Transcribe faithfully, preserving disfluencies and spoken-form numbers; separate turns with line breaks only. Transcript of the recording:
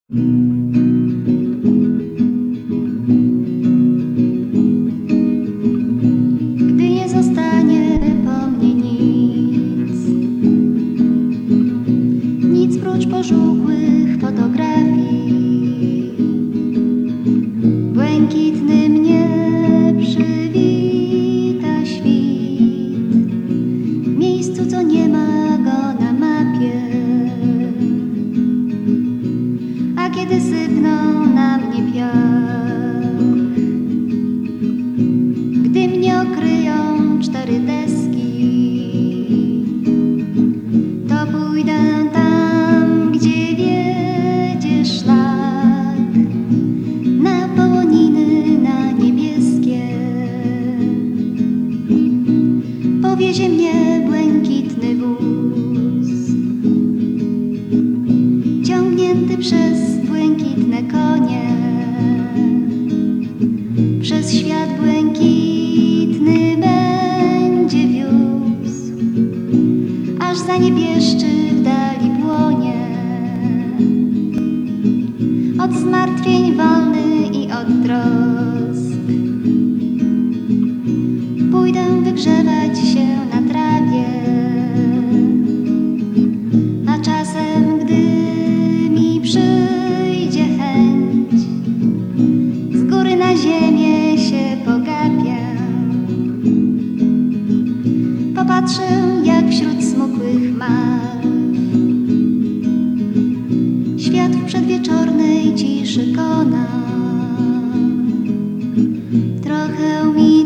Gdy nie zostanie po mnie nic, nic prócz pożółkłych fotografii, błękitny mnie przywita świt, w miejscu, co nie ma go na mapie. A kiedy sypną na mnie piach, gdy mnie okryją cztery deski, to pójdę tam, gdzie wiedzie szlak, na połoniny, na niebieskie. Powiezie mnie błękitny wóz, ciągnięty przez błękitne konie, przez świat błękitny będzie wiózł, aż zaniebieszczy w dali płonie. Od zmartwień wolny i od trosk pójdę wygrzewać się na trawie, a czasem, gdy mi przyjdzie chęć, z góry na ziemię się pogapię. Popatrzę, jak wśród smukłych marw świat w przedwieczornej ciszy kona. Trochę mi